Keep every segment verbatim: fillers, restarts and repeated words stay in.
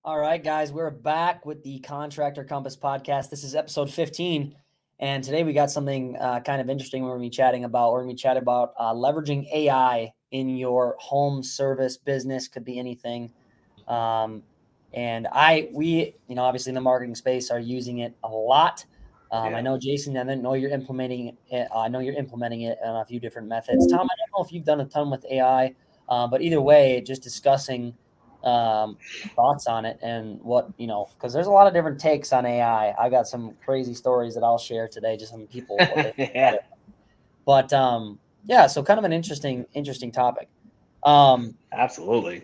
All right, guys, we're back with the Contractor Compass podcast. This is episode fifteen, and today we got something uh, kind of interesting we're going to be chatting about. We're going to be chatting about uh, leveraging A I in your home service business, could be anything. Um, and I, we, you know, obviously in the marketing space are using it a lot. Um, Yeah. I know, Jason, I know you're implementing it. I know you're implementing it on a few different methods. Tom, I don't know if you've done a ton with A I, uh, but either way, just discussing um, thoughts on it and what, you know, because there's a lot of different takes on A I. I got some crazy stories that I'll share today, just some people. What they think Yeah. about it. But um, yeah, so kind of an interesting, interesting topic. Um, Absolutely.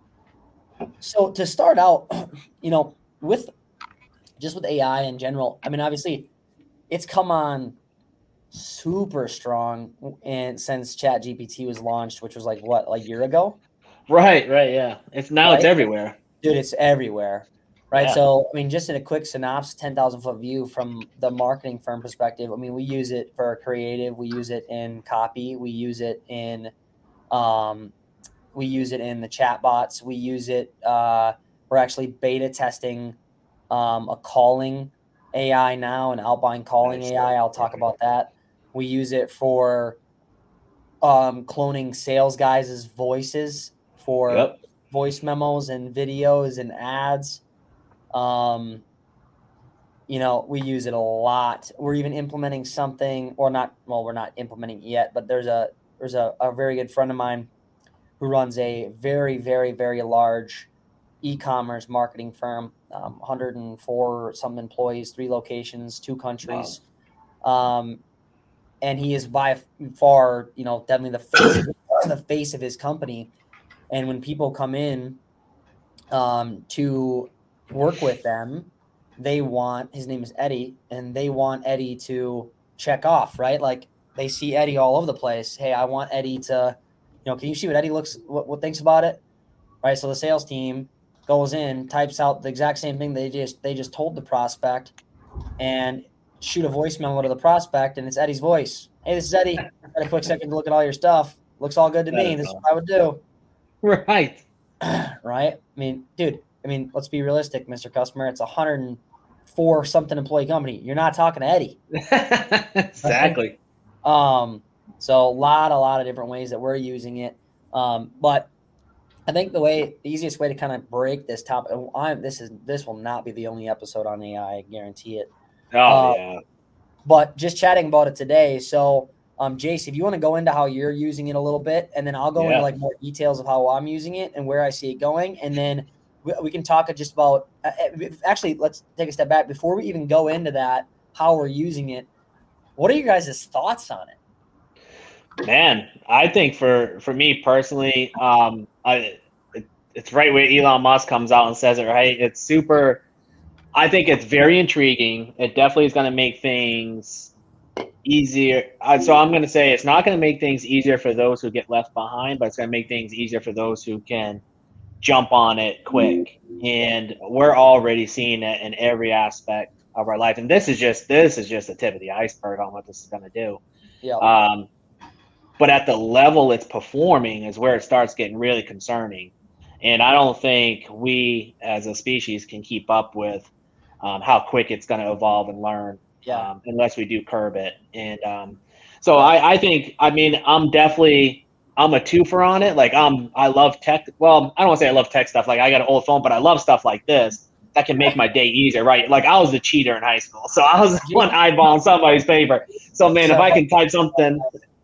so to start out, you know, with just with A I in general, I mean, obviously it's come on super strong and since Chat G P T was launched, which was like what, like a year ago? Right, right, yeah. It's now it's Right? everywhere. Dude, it's everywhere. Right. Yeah. So, I mean, just in a quick synopsis, ten thousand foot view from the marketing firm perspective. I mean, we use it for creative. We use it in copy. We use it in, um, we use it in the chat bots. We use it. Uh, we're actually beta testing um, a calling A I now, an outbound calling Nice. A I. I'll talk about that. We use it for um, cloning sales guys' voices for Yep. voice memos and videos and ads. Um, you know, we use it a lot. We're even implementing something, or not. Well, we're not implementing it yet, but there's a there's a, a very good friend of mine who runs a very, very, very large e-commerce marketing firm, um, one hundred four some employees, three locations, two countries. Wow. Um, and he is by far, you know, definitely the face, the face of his company. And when people come in um, to work with them, they want, his name is Eddie, and they want Eddie to check off, right? Like they see Eddie all over the place. Hey, I want Eddie to, you know, can you see what Eddie looks, what, what thinks about it? Right. So the sales team goes in, types out the exact same thing they just, they just told the prospect and shoot a voice memo to the prospect, and it's Eddie's voice. Hey, this is Eddie. Got a quick second to look at all your stuff. Looks all good to That me. is This is awesome. what I would do. Right. Right. I mean, dude, I mean, let's be realistic, Mister Customer. It's a hundred and four something employee company. You're not talking to Eddie. Exactly. Right? Um, so a lot, a lot of different ways that we're using it. Um, but I think the way, the easiest way to kind of break this topic, I'm, this is, this will not be the only episode on A I, I guarantee it. Oh uh, yeah. But just chatting about it today. So, um, Jace, if you want to go into how you're using it a little bit, and then I'll go Yeah. into like more details of how I'm using it and where I see it going, and then we, we can talk just about. Uh, actually, let's take a step back before we even go into that. How we're using it. What are you guys' thoughts on it? Man, I think for for me personally, um, I it, it's right where Elon Musk comes out and says it. Right. It's super. I think it's very intriguing. It definitely is going to make things easier. Uh, so I'm going to say it's not going to make things easier for those who get left behind, but it's going to make things easier for those who can jump on it quick. And we're already seeing it in every aspect of our life. And this is just this is just the tip of the iceberg on what this is going to do. Yeah. Um, but at the level it's performing is where it starts getting really concerning. And I don't think we as a species can keep up with um, how quick it's going to evolve and learn. Yeah. Um, unless we do curb it. And um, so I, I think, I mean, I'm definitely, I'm a twofer on it. Like I'm, I love tech. Well, I don't want to say I love tech stuff. Like I got an old phone, but I love stuff like this that can make my day easier, right? Like I was the cheater in high school. So I was the one eyeballing somebody's paper. So man, if I can type something,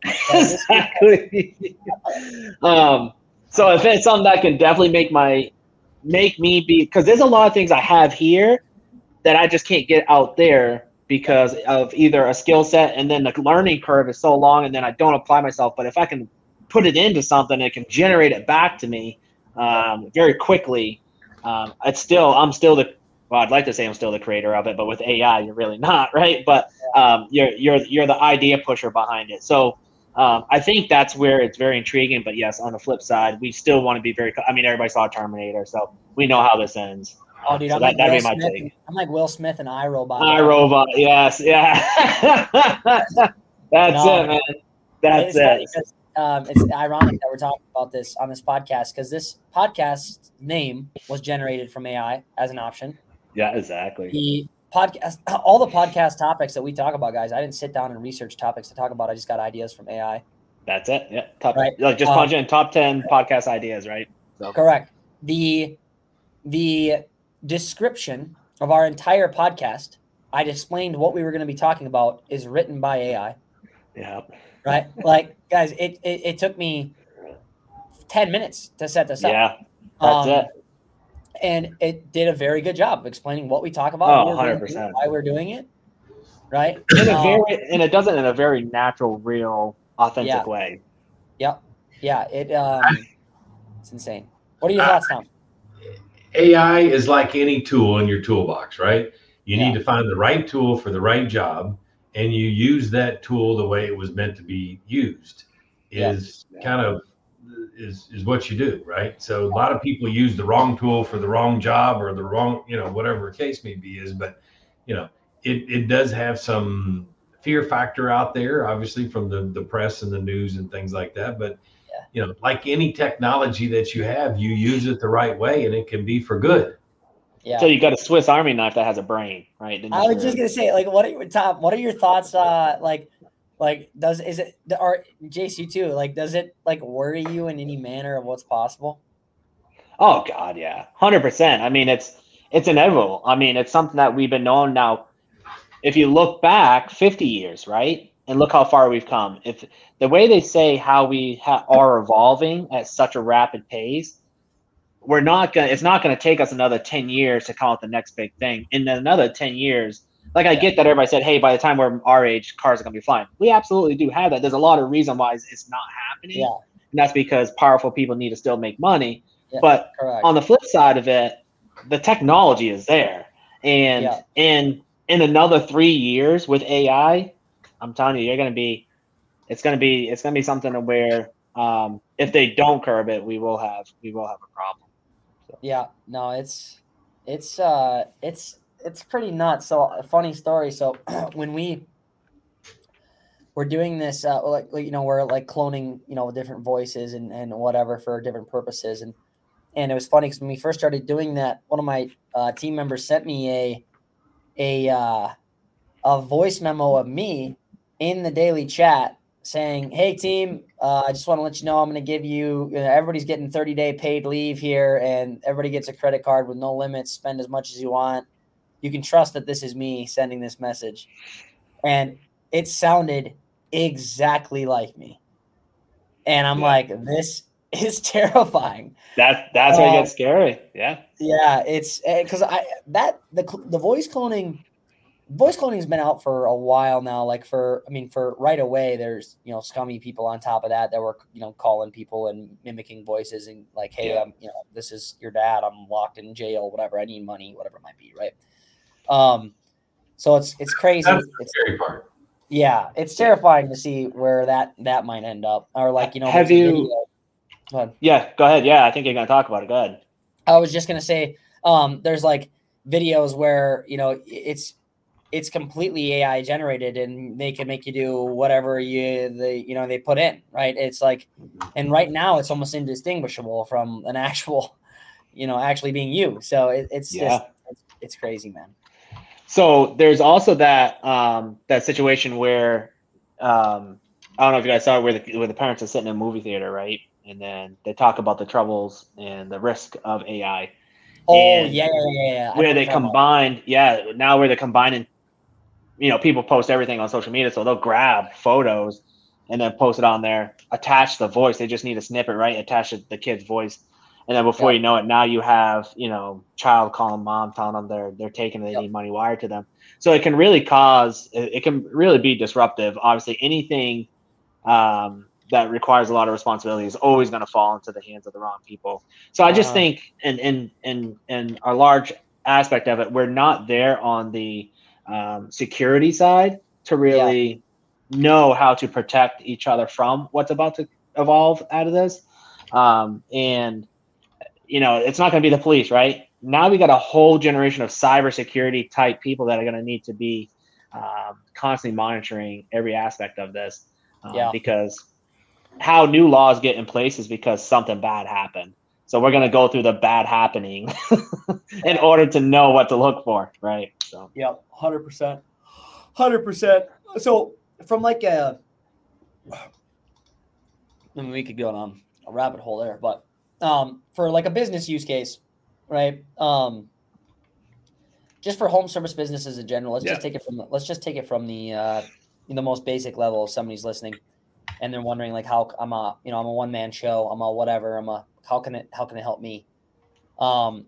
exactly. um, so if it's something that can definitely make my, make me be, because there's a lot of things I have here that I just can't get out there because of either a skill set and then the learning curve is so long and then I don't apply myself. But if I can put it into something, it can generate it back to me um, very quickly. Um, it's still, I'm still the, well, I'd like to say I'm still the creator of it, but with A I, you're really not, right? But um, you're, you're, you're the idea pusher behind it. So um, I think that's where it's very intriguing. But yes, on the flip side, we still want to be very, I mean, everybody saw Terminator, so we know how this ends. Oh, dude, so I'm, that, like that'd Will be my Smith, take. I'm like Will Smith and iRobot. iRobot, yes, yeah. That's No, it, man. That's it's funny it. 'cause um, it's ironic that we're talking about this on this podcast because this podcast name was generated from A I as an option. Yeah, exactly. The podcast, all the podcast topics that we talk about, guys, I didn't sit down and research topics to talk about. I just got ideas from A I. That's it. Yeah. Top, right. Like just punch um, in top ten podcast ideas, right? So. Correct. The, the description of our entire podcast, I'd explained what we were going to be talking about, is written by A I. Yeah. Right. Like, guys, it, it, it took me ten minutes to set this up. Yeah. That's um, it. And it did a very good job of explaining what we talk about, oh, one hundred percent. why we're doing it. Right. In a um, very, and it does it in a very natural, real, authentic yeah. way. Yep. Yeah. It, um, it's insane. What are your thoughts, Tom? A I is like any tool in your toolbox, right? You yeah. need to find the right tool for the right job, and you use that tool the way it was meant to be used. Is yeah. kind of is is what you do, right? So a lot of people use the wrong tool for the wrong job or the wrong, you know, whatever the case may be is, but you know, it, it does have some fear factor out there, obviously from the, the press and the news and things like that. But yeah. you know, like any technology that you have, you use it the right way and it can be for good. Yeah. So you got a Swiss Army knife that has a brain, right? I was just gonna say, like, what are your Tom? What are your thoughts? Uh, like, like does is it or J C too? Like, does it like worry you in any manner of what's possible? Oh God, yeah, one hundred percent. I mean, it's it's inevitable. I mean, it's something that we've been known now. If you look back fifty years, right, and look how far we've come. If the way they say how we ha- are evolving at such a rapid pace, we're not gonna. It's not gonna take us another ten years to come out the next big thing. In another ten years, like I get that everybody said, hey, by the time we're our age, cars are gonna be flying. We absolutely do have that. There's a lot of reason why it's not happening, yeah. and that's because powerful people need to still make money. Yeah, but correct. On the flip side of it, the technology is there, and yeah. and in another three years with A I, I'm telling you, you're gonna be. It's gonna be. It's gonna be something where um, if they don't curb it, we will have. We will have a problem. So. Yeah, no, it's, it's, uh, it's, it's pretty nuts. So a funny story. So when we were doing this, uh, like, you know, we're like cloning, you know, different voices and, and whatever for different purposes. And, and it was funny because when we first started doing that, one of my uh, team members sent me a, a, uh, a voice memo of me in the daily chat saying, hey team, uh, I just want to let you know, I'm going to give you, you know, everybody's getting thirty day paid leave here and everybody gets a credit card with no limits, spend as much as you want. You can trust that this is me sending this message. And it sounded exactly like me. And I'm yeah. like, this is terrifying. That that's um, where it gets scary. Yeah. Yeah. It's because I, that the, the voice cloning, Voice cloning has been out for a while now. Like for, I mean, for right away, there's, you know, scummy people on top of that that were, you know, calling people and mimicking voices and like, hey, yeah. I'm, you know, this is your dad. I'm locked in jail, whatever. I need money, whatever it might be. Right. Um, so it's, it's crazy. That's the it's, scary part. Yeah. It's terrifying to see where that, that might end up or like, you know, have you, video. Go ahead. Yeah, go ahead. Yeah. I think you're going to talk about it. Go ahead. I was just going to say, um, there's like videos where, you know, it's, it's completely A I generated and they can make you do whatever you, they, you know, they put in, right. It's like, and right now it's almost indistinguishable from an actual, you know, actually being you. So it, it's yeah. just, it's, it's crazy, man. So there's also that, um, that situation where, um, I don't know if you guys saw it where the, where the parents are sitting in a movie theater, right. And then they talk about the troubles and the risk of A I. Oh and yeah, yeah, yeah. Where they combined, yeah, now where they're combining, you know, people post everything on social media, so they'll grab photos and then post it on there, attach the voice. They just need a snippet, right? Attach the kid's voice. And then before yeah. you know it, now you have, you know, child calling mom, telling them they're, they're taking, they yep. need money wired to them. So it can really cause, it can really be disruptive. Obviously anything um, that requires a lot of responsibility is always going to fall into the hands of the wrong people. So I just uh-huh. think in, in, in, in a large aspect of it, we're not there on the, um, security side to really yeah. know how to protect each other from what's about to evolve out of this. Um, and, you know, it's not going to be the police, right? Now we got a whole generation of cybersecurity type people that are going to need to be um, constantly monitoring every aspect of this um, yeah. because how new laws get in place is because something bad happened. So we're going to go through the bad happening in order to know what to look for, right? So yep, one hundred percent. one hundred percent. So from like a, I mean, we could go on a rabbit hole there, but um, for like a business use case, right? Um, just for home service businesses in general, let's Yeah. just take it from the, let's just take it from the uh, the most basic level. If somebody's listening and they're wondering like how I'm a you know I'm a one man show, I'm a whatever, I'm a how can it how can it help me? Um,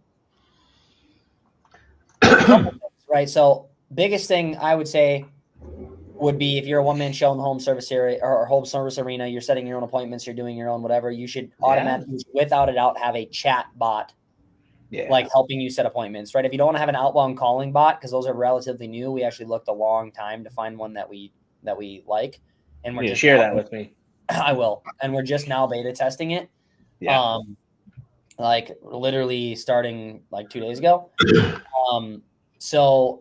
right. So biggest thing I would say would be if you're a one man show in the home service area or home service arena, you're setting your own appointments, you're doing your own whatever. You should automatically, yeah. without a doubt, have a chat bot. Yeah. Like helping you set appointments, right? If you don't want to have an outbound calling bot, because those are relatively new, we actually looked a long time to find one that we that we like, and we're you just share now, that with me. I will, and we're just now beta testing it. Yeah. Um, like literally starting like two days ago. Um, so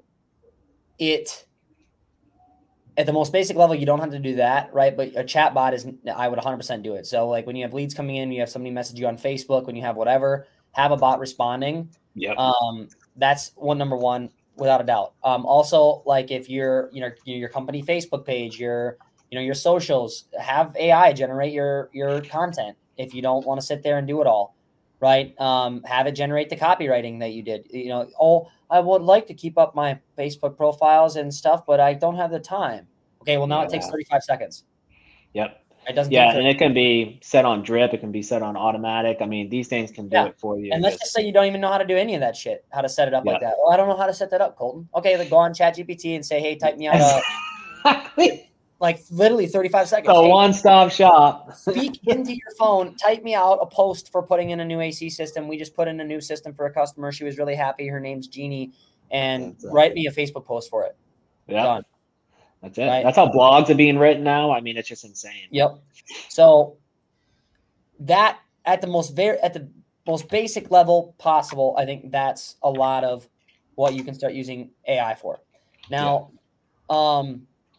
it at the most basic level, you don't have to do that, right? But a chat bot is, I would one hundred percent do it. So like when you have leads coming in, you have somebody message you on Facebook, when you have whatever. Have a bot responding. Yep. Um, that's one number one, without a doubt. Um, also, like if you're, you know, your company Facebook page, your, you know, your socials, have A I generate your your content if you don't want to sit there and do it all, right? Um, have it generate the copywriting that you did. You know, oh, I would like to keep up my Facebook profiles and stuff, but I don't have the time. Okay, well now yeah. it takes thirty-five seconds. Yep. It doesn't. Yeah, and it can be set on drip. It can be set on automatic. I mean, these things can do yeah. it for you. And let's just say you don't even know how to do any of that shit, how to set it up yeah. like that. Well, I don't know how to set that up, Colton. Okay, then go on ChatGPT and say, hey, type me out a, exactly. like literally thirty-five seconds. So hey, one-stop shop. Speak into your phone. Type me out a post for putting in a new A C system. We just put in a new system for a customer. She was really happy. Her name's Jeannie. And That's write right. me a Facebook post for it. Yeah. Done. That's it. Right? That's how blogs are being written now. I mean, it's just insane. Yep. So that at the most very at the most basic level possible, I think that's a lot of what you can start using A I for. Now, yeah. um,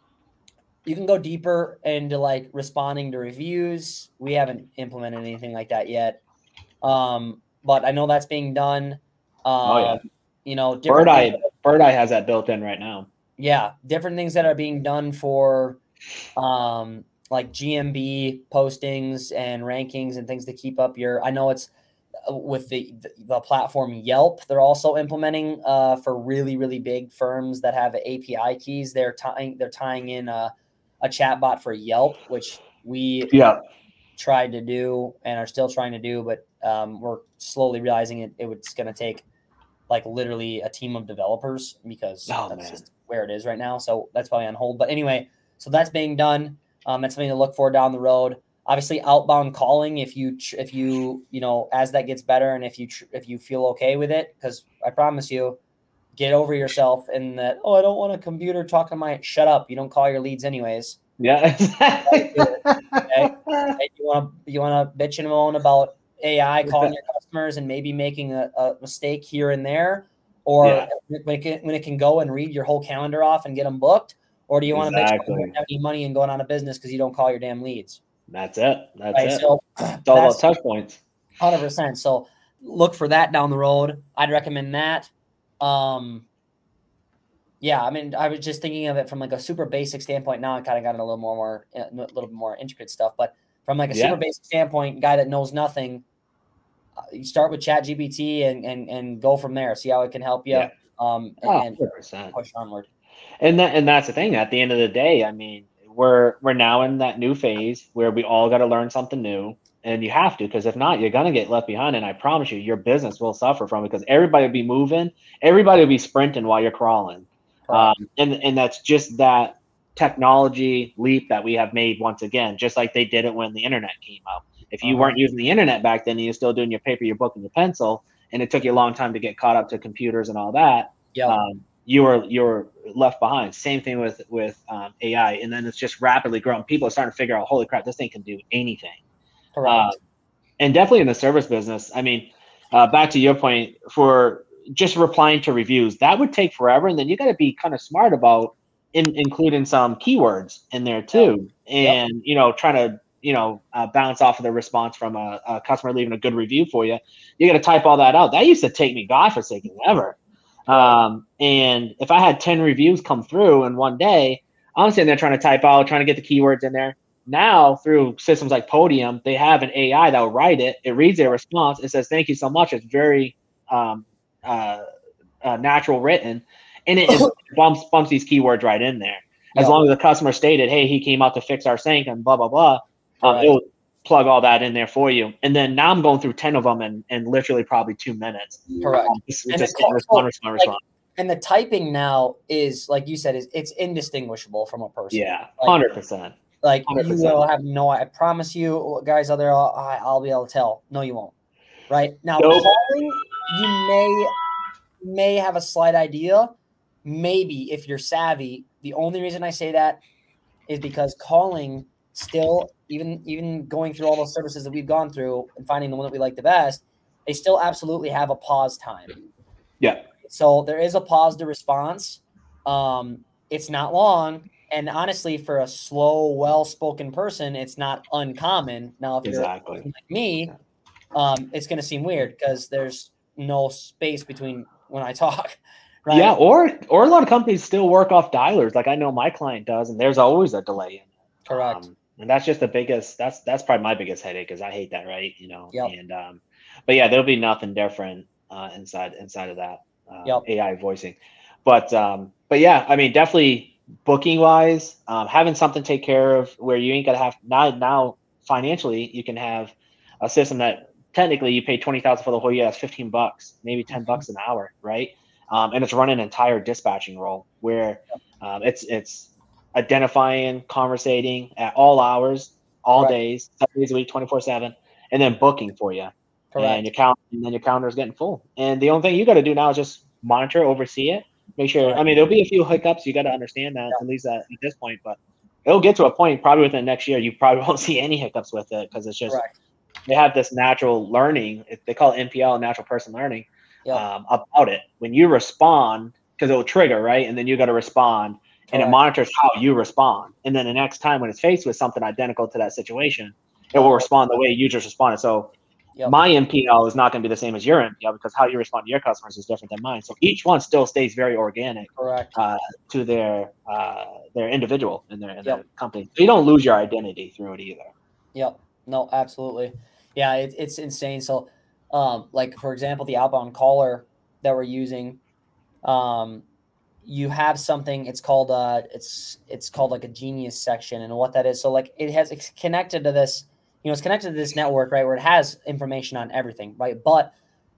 you can go deeper into like responding to reviews. We haven't implemented anything like that yet, um, but I know that's being done. Um, oh yeah. You know, Bird Eye Bird Eye has that built in right now. Yeah, different things that are being done for um, like G M B postings and rankings and things to keep up your. I know it's with the the platform Yelp. They're also implementing uh, for really really big firms that have A P I keys. They're tying they're tying in a, a chat bot for Yelp, which we yeah. tried to do and are still trying to do, but um, we're slowly realizing it. It was going to take like literally a team of developers because oh, that's man. just where it is right now. So that's probably on hold. But anyway, so that's being done. Um, that's something to look for down the road. Obviously, outbound calling. If you, if you, you know, as that gets better, and if you, if you feel okay with it, because I promise you, get over yourself and that. Oh, I don't want a computer talking to my. Shut up. You don't call your leads anyways. Yeah. Exactly. Okay? Hey, you want to, you want to bitch and moan about A I calling your customers and maybe making a, a mistake here and there, or yeah. when, it can, when it can go and read your whole calendar off and get them booked, or do you want exactly. to bitch and have any money and going out of business because you don't call your damn leads? That's it. That's right? it. So it's all about touch points. one hundred percent. So look for that down the road. I'd recommend that. Um, yeah, I mean, I was just thinking of it from like a super basic standpoint. Now I kind of got a little more, more, a little bit more intricate stuff, but from like a yeah. super basic standpoint, guy that knows nothing, you start with ChatGPT and, and, and go from there. See how it can help you. Yeah. Um, oh, and one hundred percent. push onward. And that, and that's the thing. At the end of the day, I mean, we're, we're now in that new phase where we all got to learn something new, and you have to, because if not, you're going to get left behind. And I promise you, your business will suffer from it because everybody will be moving. Everybody will be sprinting while you're crawling. Um, and, and that's just that technology leap that we have made once again, just like they did it when the internet came out. If you uh-huh. weren't using the internet back then, and you're still doing your paper, your book, and your pencil, and it took you a long time to get caught up to computers and all that, yep. um, you were you were left behind. Same thing with with um, A I, and then it's just rapidly growing. People are starting to figure out, holy crap, this thing can do anything. Correct. Uh, and definitely in the service business. I mean, uh, back to your point, for just replying to reviews, that would take forever, and then you got to be kind of smart about in, including some keywords in there too, yep. and yep. you know, trying to you know, uh, bounce off of the response from a, a customer leaving a good review for you. You got to type all that out. That used to take me, God forsaken, ever. Um, and if I had ten reviews come through in one day, I'm sitting there trying to type out, trying to get the keywords in there. Now, through systems like Podium, they have an A I that will write it. It reads their response. It says, thank you so much. It's very um, uh, uh, natural written. And it is, bumps, bumps these keywords right in there. As Yeah. long as the customer stated, hey, he came out to fix our sink and blah, blah, blah, um, Right. it will plug all that in there for you. And then now I'm going through ten of them in, in literally probably two minutes. Correct. Um, just And just the hitting call- respond, respond, like, respond. And the typing now is, like you said, is it's indistinguishable from a person. Yeah, Like, one hundred percent. Like one hundred you percent. will have no, I promise you, guys out there, I'll, I- I'll be able to tell. No, you won't. Right now, Nope. calling, you may may have a slight idea. Maybe if you're savvy. The only reason I say that is because calling still, even even going through all those services that we've gone through and finding the one that we like the best, they still absolutely have a pause time. Yeah. So there is a pause to response. Um, it's not long. And honestly, for a slow, well-spoken person, it's not uncommon. Now, if Exactly. you're like me, um, it's going to seem weird because there's no space between when I talk. Right? Yeah, or or a lot of companies still work off dialers. Like I know my client does, and there's always a delay in it. Correct. Um, and that's just the biggest. That's that's probably my biggest headache because I hate that, right? You know. Yep. And um, but yeah, there'll be nothing different uh, inside inside of that uh, Yep. A I voicing. But um, but yeah, I mean, definitely booking wise, um, having something take care of where you ain't gotta have now now financially you can have a system that technically you pay twenty thousand for the whole year. That's fifteen bucks, maybe ten Mhm. bucks an hour, right? Um, and it's running an entire dispatching role where um, it's it's identifying, conversating at all hours, all Correct. days, seven days a week, twenty-four seven, and then booking for you. Correct. And your count, and then your calendar is getting full. And the only thing you got to do now is just monitor, oversee it, make sure. Correct. I mean, there'll be a few hiccups. You got to understand that at least at, at this point, but it'll get to a point probably within the next year. You probably won't see any hiccups with it because it's just Correct. they have this natural learning. They call it N P L, natural person learning. Yep. Um, about it. When you respond, because it will trigger, right? And then you got to respond, and it Correct. monitors how you respond. And then the next time when it's faced with something identical to that situation, it will respond the way you just responded. So Yep. my M P L is not going to be the same as your M P L because how you respond to your customers is different than mine. So each one still stays very organic Correct. uh, to their uh, their individual in their, in their Yep. company. So you don't lose your identity through it either. Yep. No, absolutely. Yeah, it, it's insane. So, um, like for example, the outbound caller that we're using, um, you have something. It's called uh, it's it's called like a Genius section, and what that is. So like it has it's connected to this. You know, it's connected to this network, right, where it has information on everything, right? But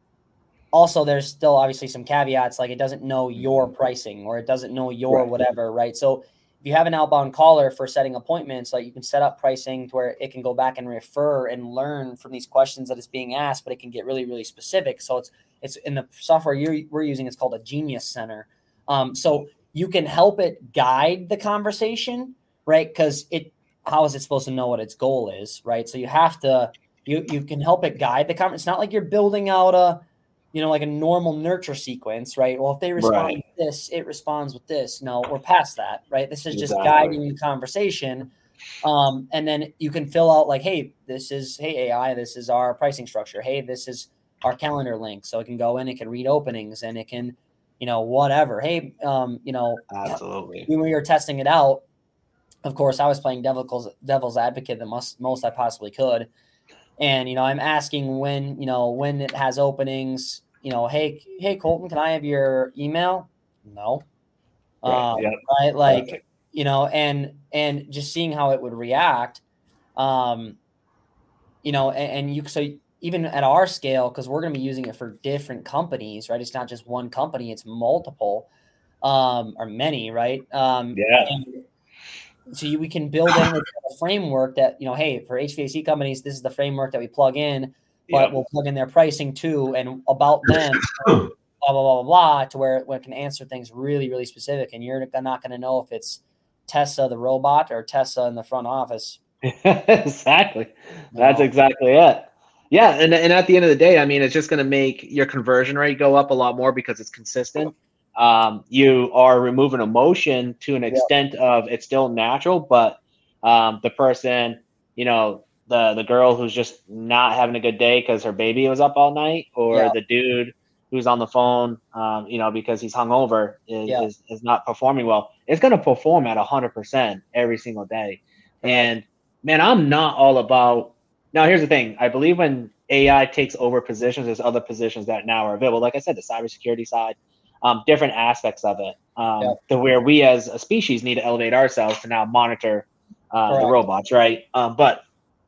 also, there's still obviously some caveats, like it doesn't know your pricing or it doesn't know your Right. whatever, right? So if you have an outbound caller for setting appointments, like you can set up pricing to where it can go back and refer and learn from these questions that it's being asked, but it can get really, really specific. So it's it's in the software you're, we're using. It's called a Genius Center. Um, so you can help it guide the conversation, right? Because it how is it supposed to know what its goal is, right? So you have to you you can help it guide the conversation. It's not like you're building out a you know, like a normal nurture sequence, right? Well, if they respond Right. with this, it responds with this. No, we're past that, right? This is just Exactly. guiding the conversation. Um, and then you can fill out like, hey, this is, hey, A I, this is our pricing structure. Hey, this is our calendar link. So it can go in, it can read openings and it can, you know, whatever. Hey, um, you know, Absolutely. when we were testing it out, of course, I was playing devil's, devil's advocate the most, most I possibly could. And, you know, I'm asking when, you know, when it has openings, you know, hey, hey, Colton, can I have your email? No. Right. Um, Yep. right. Like, Perfect. you know, and, and just seeing how it would react, um, you know, and, and you, so even at our scale, cause we're going to be using it for different companies, right? It's not just one company, it's multiple, um, or many, right? Um, Yeah. and, so you, we can build in with a framework that, you know, hey, for H V A C companies, this is the framework that we plug in, but Yep. we'll plug in their pricing too and about them, blah, blah, blah, blah, blah, to where it, where it can answer things really, really specific. And you're not going to know if it's Tessa, the robot, or Tessa in the front office. Exactly. You That's know? exactly it. Yeah. And, and at the end of the day, I mean, it's just going to make your conversion rate go up a lot more because it's consistent. Um, you are removing emotion to an extent of it's still natural, but um, the person you know, the the girl who's just not having a good day because her baby was up all night, or Yeah. the dude who's on the phone, um, you know, because he's hungover, is, Yeah. is is not performing well. It's going to perform at one hundred percent every single day. Correct. And man, I'm not all about. Now, here's the thing. I believe when A I takes over positions, there's other positions that now are available. Like I said, the cybersecurity side, um, different aspects of it, um, Yeah. to where we as a species need to elevate ourselves to now monitor uh, the Correct. robots, right? Um, but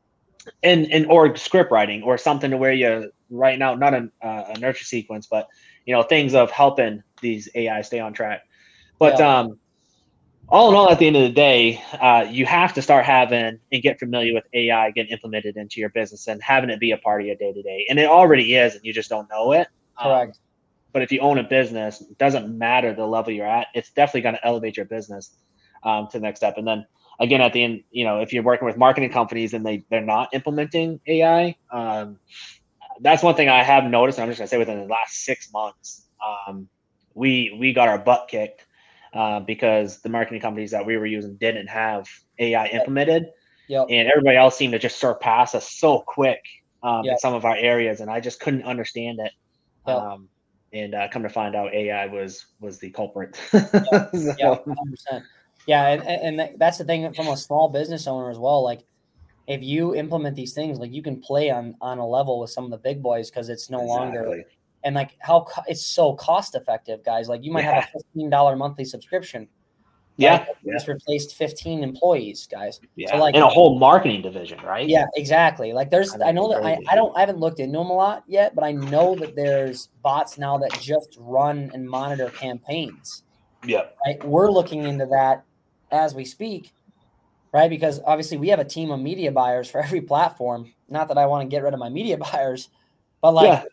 in in or script writing or something to where you writing out not a, uh, a nurture sequence, but you know, things of helping these A I stay on track. But Yeah. um, all in all, at the end of the day, uh, you have to start having and get familiar with A I getting implemented into your business and having it be a part of your day to day. And it already is, and you just don't know it. Correct. Um, but if you own a business, it doesn't matter the level you're at. It's definitely going to elevate your business um, to the next step. And then again, at the end, you know, if you're working with marketing companies and they they're not implementing A I, um, that's one thing I have noticed. And I'm just going to say within the last six months, um, we we got our butt kicked. Uh, because the marketing companies that we were using didn't have A I implemented, Yep. and everybody else seemed to just surpass us so quick um, Yep. in some of our areas, and I just couldn't understand it. Yep. Um, and uh, come to find out, A I was was the culprit. Yeah, So- yeah, one hundred percent. Yeah, and, and and that's the thing from a small business owner as well. Like, if you implement these things, like you can play on on a level with some of the big boys because it's no longer. Exactly. And like how co- it's so cost effective, guys. Like you might have Yeah. a fifteen dollar monthly subscription. Right? Yeah, You yeah, just replaced fifteen employees, guys. yeah. So like, and a whole marketing division, right? yeah, exactly. Like there's, That'd I know be that I, crazy. I don't, I haven't looked into them a lot yet, but I know that there's bots now that just run and monitor campaigns. Yeah. Right. We're looking into that as we speak, right? Because obviously we have a team of media buyers for every platform. Not that I want to get rid of my media buyers, but like, Yeah.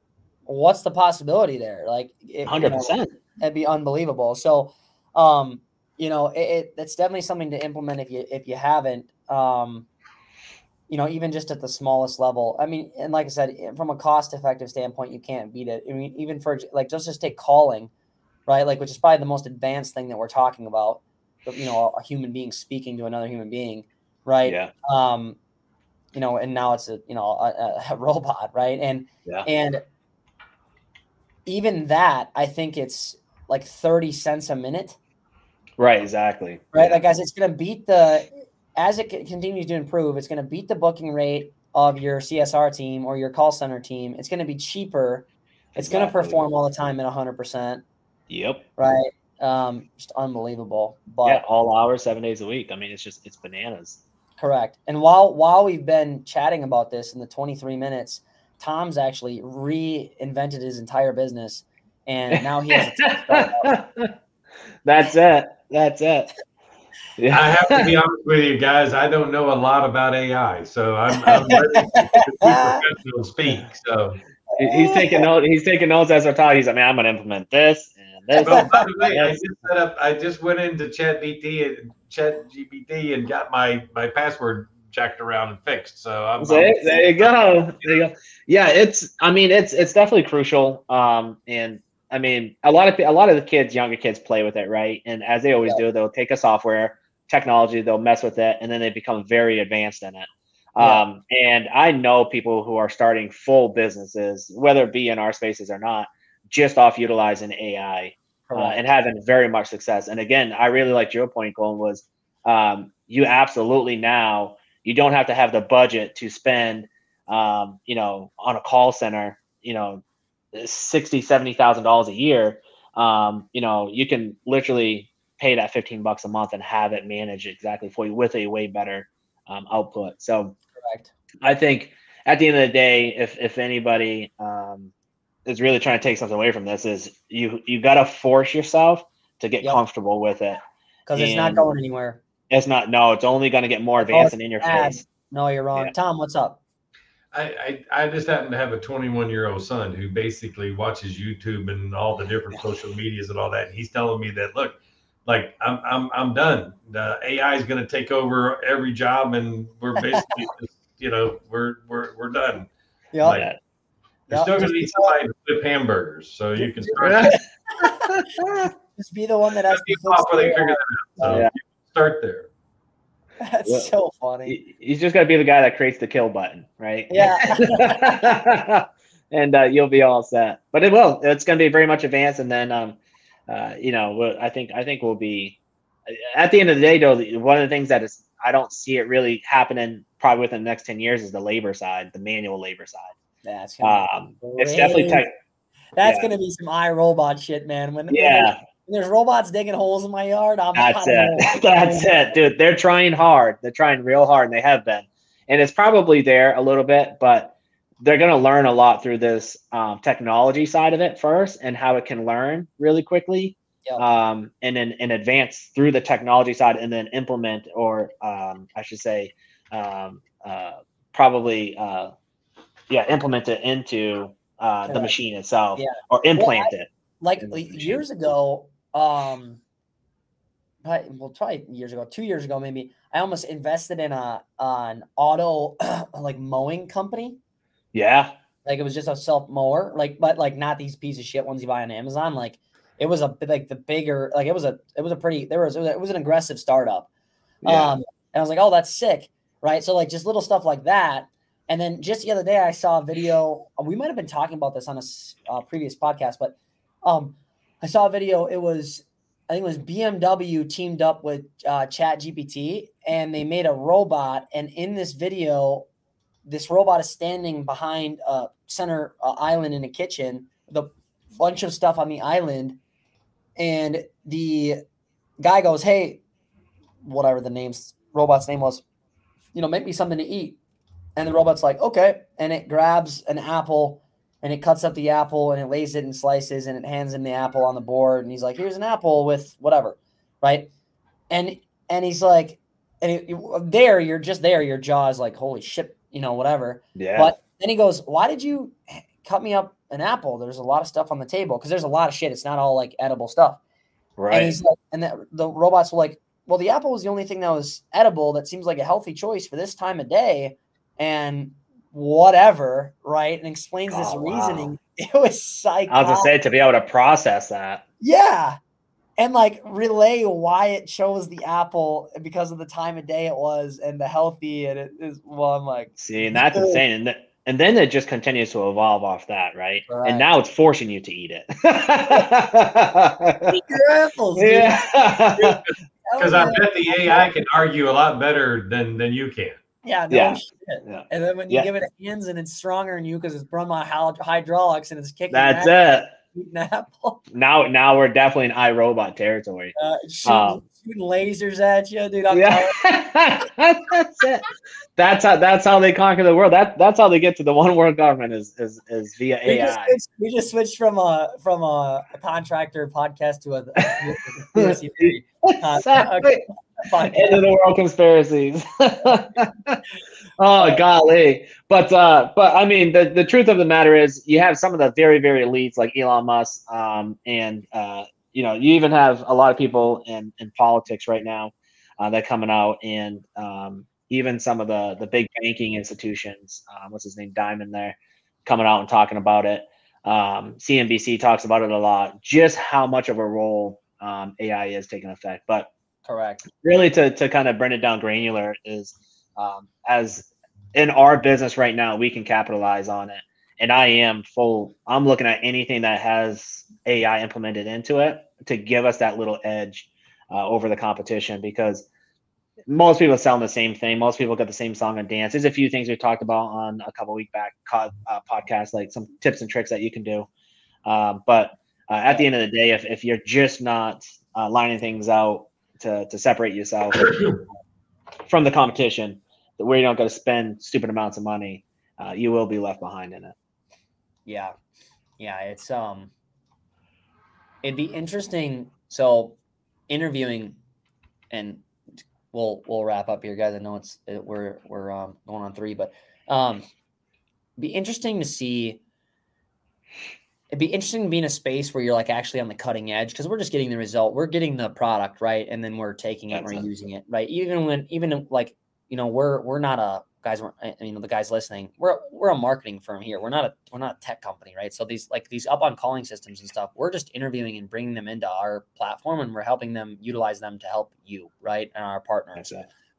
what's the possibility there? Like, it, one hundred you know, percent. it'd be unbelievable. So, um, you know, it, it it's definitely something to implement if you if you haven't. Um, you know, even just at the smallest level. I mean, and like I said, from a cost-effective standpoint, you can't beat it. I mean, even for like just just take calling, right? Like, which is probably the most advanced thing that we're talking about. You know, a human being speaking to another human being, right? Yeah. Um, you know, and now it's a you know a, a robot, right? And Yeah. and even that, I think it's like thirty cents a minute. Right. Exactly. Right. Yeah. Like, guys, it's going to beat the, as it continues to improve, it's going to beat the booking rate of your C S R team or your call center team. It's going to be cheaper. It's going to Exactly. perform all the time at one hundred percent. Yep. Right. Um, just unbelievable. But Yeah. All hours, seven days a week. I mean, it's just, it's bananas. correct. And while while we've been chatting about this in the twenty-three minutes, Tom's actually reinvented his entire business, and now he has a tech startup. That's it. That's it. Yeah. I have to be honest with you guys. I don't know a lot about A I, so I'm, I'm ready to be professional speak. So, He- He's taking notes. He's taking notes as we're talking. He's like, man, I'm gonna implement this and this. well, by the way, I just set up. I just went into Chat B T and Chat G P T and got my my password checked around and fixed. So I'm, There, I'm there you go. There you go. Yeah, it's. I mean, it's it's definitely crucial. Um, and I mean, a lot of a lot of the kids, younger kids, play with it, right? And as they always Yeah. do, they'll take a software technology, they'll mess with it, and then they become very advanced in it. Yeah. Um, and I know people who are starting full businesses, whether it be in our spaces or not, just off utilizing A I uh, Correct. and having very much success. And again, I really liked your point, Colin, was um, you absolutely now you don't have to have the budget to spend, um, you know, on a call center, you know, sixty, seventy thousand dollars a year. Um, you know, you can literally pay that fifteen bucks a month and have it managed exactly for you with a way better um, output. So Correct. I think at the end of the day, if if anybody um, is really trying to take something away from this, is you you got to force yourself to get Yep. comfortable with it. Because it's not And- going anywhere. It's not. No, it's only going to get more advanced and in your bad. face. No, you're wrong. Yeah. Tom, what's up? I, I, I just happen to have a twenty-one year old son who basically watches YouTube and all the different social medias and all that. And he's telling me that, look, like I'm, I'm, I'm done. The A I is going to take over every job. And we're basically, just, you know, we're, we're, we're done. Yeah. Like, Yeah. You're Yep. still going Just to need be the one- somebody to flip hamburgers. So you can start, Just be the one that has be to off fix where they the figure A I. that out. So Yeah. you can start there. That's Well, so funny. he- he's just got to be the guy that creates the kill button, right? Yeah. And uh, you'll be all set. But it will. It's going to be very much advanced, and then um, uh, you know, we'll- I think I think we'll be at the end of the day, though. One of the things that is I don't see it really happening probably within the next ten years is the labor side, the manual labor side. That's gonna Um, it's definitely crazy. tech. That's yeah. gonna be some iRobot shit, man. When, when, there's, Yeah, when there's robots digging holes in my yard, I'm that's I don't know. it. That's it, dude. They're trying hard. They're trying real hard, and they have been. And it's probably there a little bit, but they're going to learn a lot through this um, technology side of it first, and how it can learn really quickly, Yep. um, and then and advance through the technology side, and then implement, or um, I should say, um, uh, probably, uh, yeah, implement it into uh, the Correct. machine itself, Yeah. or implant Well, I- it. Like in the machine. years ago, um, probably, well, probably years ago, two years ago, maybe, I almost invested in a an auto like mowing company. Yeah, Like it was just a self mower, like, but like not these piece of shit ones you buy on Amazon. Like it was a like the bigger, like it was a it was a pretty there was it was, it was an aggressive startup. yeah, Um, and I was like, oh, that's sick, right? So like just little stuff like that. And then just the other day, I saw a video. We might have been talking about this on a s- uh, previous podcast, but um, I saw a video. It was, I think it was B M W teamed up with uh, Chat G P T, and they made a robot. And in this video, this robot is standing behind a center uh, island in a kitchen with a bunch of stuff on the island. And the guy goes, hey, whatever the name's robot's name was, you know, make me something to eat. And the robot's like, okay. And it grabs an apple and it cuts up the apple and it lays it in slices and it hands him the apple on the board. And he's like, here's an apple with whatever. Right. And, and he's like, and it, it, there, you're just there. Your jaw is like, holy shit, you know, whatever. yeah. But then he goes, why did you cut me up an apple? There's a lot of stuff on the table. Cause there's a lot of shit. It's not all like edible stuff. right. And he's like, and the, the robots were like, well, the apple was the only thing that was edible. That seems like a healthy choice for this time of day. And whatever, right? And explains this Oh, wow. reasoning. It was psychotic. I was gonna say, to be able to process that. Yeah. And like relay why it chose the apple because of the time of day it was and the healthy. And it is, well, I'm like, See, and that's dude. insane. And, th- and then it just continues to evolve off that, right? Right. And now it's forcing you to eat it. Eat your apples, dude. Yeah. Because I bet the A I can argue a lot better than than you can. Yeah, no Yeah. shit. Yeah. And then when you Yeah. give it hands and it's stronger than you because it's run by hydraulics and it's kicking That's ass, it. eating an apple, Now, now we're definitely in iRobot territory. uh, shooting, Um, shooting lasers at you, dude. I'm Yeah. telling That's it. That's how that's how they conquer the world. That that's how they get to the one world government is is, is via We just, A I. switched, we just switched from a from a, a contractor podcast to a, a conspiracy theory uh, Exactly. podcast. End of the world conspiracies. Oh golly. But uh but I mean the, the truth of the matter is you have some of the very, very elites like Elon Musk, um, and uh, you know, you even have a lot of people in, in politics right now uh, that coming out, and um, even some of the the big banking institutions, um, what's his name, Diamond there, coming out and talking about it. Um, C N B C talks about it a lot, just how much of a role um, A I is taking effect. But Correct. really to, to kind of bring it down granular is um, as in our business right now, we can capitalize on it. And I am full, I'm looking at anything that has A I implemented into it to give us that little edge uh, over the competition, because most people are selling the same thing. Most people got the same song and dance. There's a few things we talked about on a couple week back uh, podcast, like some tips and tricks that you can do. Um, but uh, at the end of the day, if, if you're just not uh, lining things out to, to separate yourself from the competition, where you don't got to spend stupid amounts of money, uh, you will be left behind in it. Yeah. Yeah. It's, um, it'd be interesting. So interviewing, and we'll, we'll wrap up here, guys. I know it's, it, we're, we're, um, going on three, but, um, be interesting to see. It'd be interesting to be in a space where you're like actually on the cutting edge, because we're just getting the result. We're getting the product, right? And then we're taking it, and we're That's it. using it, right? Even when, even like, you know, we're, we're not a, guys, we're, I mean, the guys listening, we're, we're a marketing firm here. We're not a, we're not a tech company, right? So these, like these up on calling systems and stuff, we're just interviewing and bringing them into our platform, and we're helping them utilize them to help you, right? And our partners. That's it.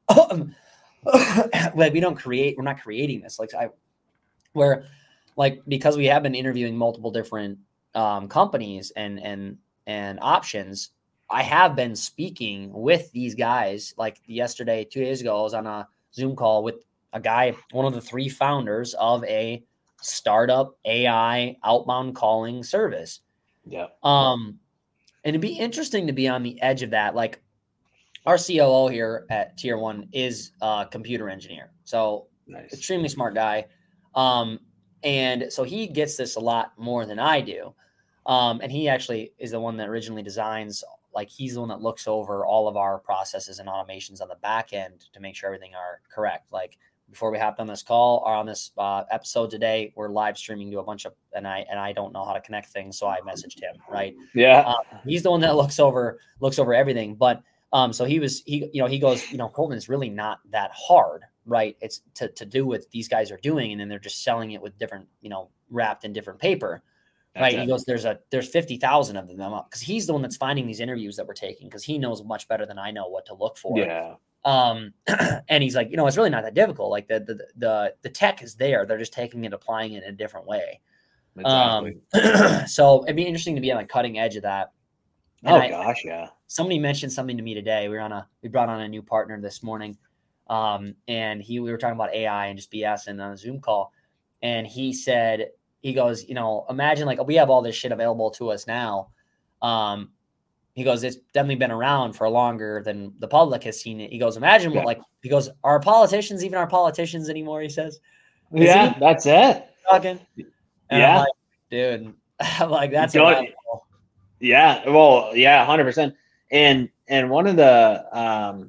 like we don't create, we're not creating this. Like I, where like, because we have been interviewing multiple different um, companies and, and, and options, I have been speaking with these guys. Like yesterday, two days ago, I was on a Zoom call with a guy, one of the three founders of a startup A I outbound calling service. Yeah. Um, and it'd be interesting to be on the edge of that. Like our C O O here at Tier One is a computer engineer. So nice. Extremely smart guy. Um, and so he gets this a lot more than I do. Um, and he actually is the one that originally designs, like he's the one that looks over all of our processes and automations on the back end to make sure everything are correct. Like before we hopped on this call or on this uh, episode today, we're live streaming to a bunch of, and I, and I don't know how to connect things. So I messaged him, right? Yeah. Um, he's the one that looks over, looks over everything. But um, so he was, he, you know, he goes, you know, Colton is really not that hard, right? It's to, to do what these guys are doing. And then they're just selling it with different, you know, wrapped in different paper. That's right. it. He goes, there's a, there's fifty thousand of them up because he's the one that's finding these interviews that we're taking because he knows much better than I know what to look for. Yeah. Um, and he's like, you know, it's really not that difficult. Like the, the, the, the tech is there. They're just taking it, applying it in a different way. Exactly. Um, so it'd be interesting to be on the cutting edge of that. And oh I, gosh. Yeah. Somebody mentioned something to me today. We were on a, we brought on a new partner this morning. Um, and he, we were talking about A I and just BSing on a Zoom call. And he said, he goes, you know, imagine like we have all this shit available to us now. Um, he goes, it's definitely been around for longer than the public has seen it. He goes, imagine what, yeah. like, he goes, are politicians even our politicians anymore? He says, Is yeah, he that's it. talking. And yeah. I'm like, dude, I'm like, that's Don't, a yeah. Well, yeah, hundred percent. And, and one of the, um,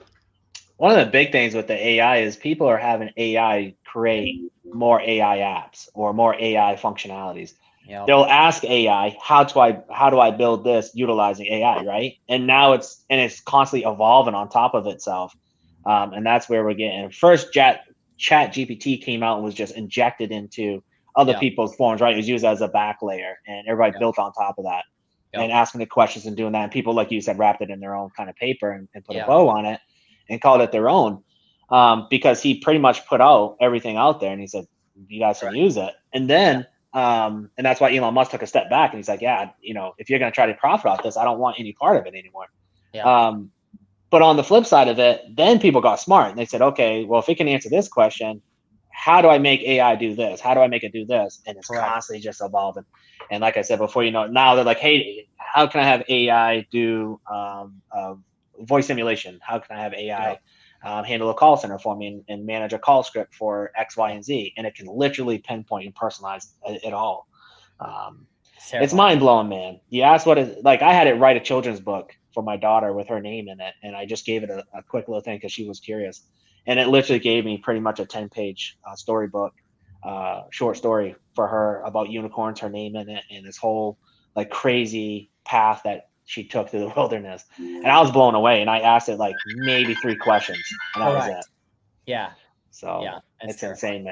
one of the big things with the A I is people are having A I create more A I apps or more A I functionalities. Yep. They'll ask A I, how do I how do I build this utilizing A I, right? And now it's and it's constantly evolving on top of itself. Um, and that's where we're getting. First, Chat Chat G P T came out and was just injected into other yep. people's forms, right? It was used as a back layer, and everybody yep. built on top of that yep. and asking the questions and doing that. And people, like you said, wrapped it in their own kind of paper and, and put yep. a bow on it and called it their own. Um, because he pretty much put out everything out there and he said, you guys can right. use it. And then, yeah. um, and that's why Elon Musk took a step back and he's like, yeah, you know, if you're going to try to profit off this, I don't want any part of it anymore. Yeah. Um, but on the flip side of it, then people got smart and they said, okay, well, if it can answer this question, how do I make A I do this? How do I make it do this? And it's right. constantly just evolving. And like I said, before, you know, now they're like, hey, how can I have A I do um, uh, voice simulation? How can I have A I yeah. Um, handle a call center for me and, and manage a call script for X, Y, and Z. And it can literally pinpoint and personalize it, it all. Um, it's mind blowing, man. You asked what is like, I had it write a children's book for my daughter with her name in it. And I just gave it a, a quick little thing because she was curious. And it literally gave me pretty much a ten page uh, storybook, uh, short story for her about unicorns, her name in it, and this whole like crazy path that she took through the wilderness. And I was blown away. And I asked it like maybe three questions and that All was right. it. Yeah. So yeah, it's terrifying. Insane,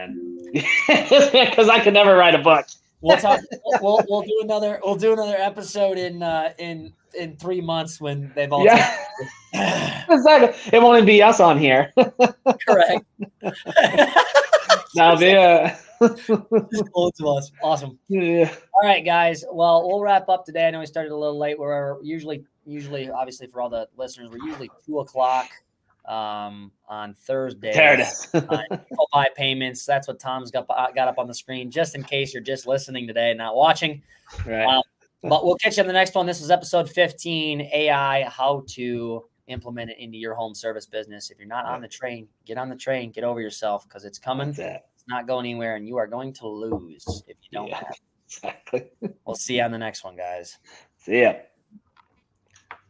man. Because I could never write a book. We'll talk. We'll we'll do another. We'll do another episode in uh, in in three months when they've all. Yeah. Exactly. It won't even be us on here. Correct. Now be uh just cool to us. Awesome. Yeah. All right, guys. Well, we'll wrap up today. I know we started a little late. We're usually, usually, obviously, for all the listeners, we're usually two o'clock um, on Thursday. There it is. Buy payments. That's what Tom's got got up on the screen, just in case you're just listening today and not watching. Right. Um, but we'll catch you on the next one. This is episode fifteen, A I, how to implement it into your home service business. If you're not on the train, get on the train. Get over yourself because it's coming. That's it. It's not going anywhere, and you are going to lose if you don't yeah, have it. Exactly. We'll see you on the next one, guys. See ya.